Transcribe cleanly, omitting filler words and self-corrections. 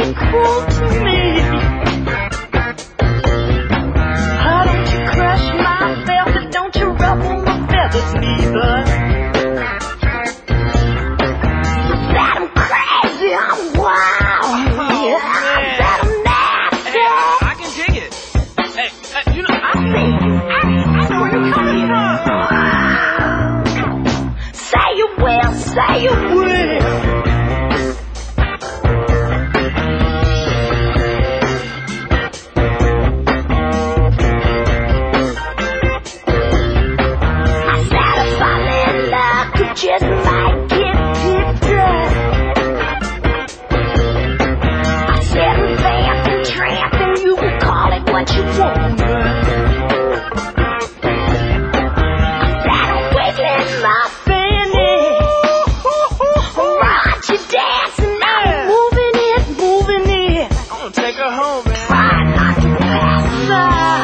be cruel to me. Oh, don't you crush my velvet, don't you ruffle my feathers neither. That I'm crazy, I'm wild, that I'm nasty. Hey, I can dig it. Hey, you know, I see you, I know where you're coming from. Say you will, say you will. Just might get done. I said I'm vamping, tramping, you can call it what you want. I said I'm wiggling my fanny, right, you dancing, now moving it. I'm gonna take her home, man. Right, like the outside.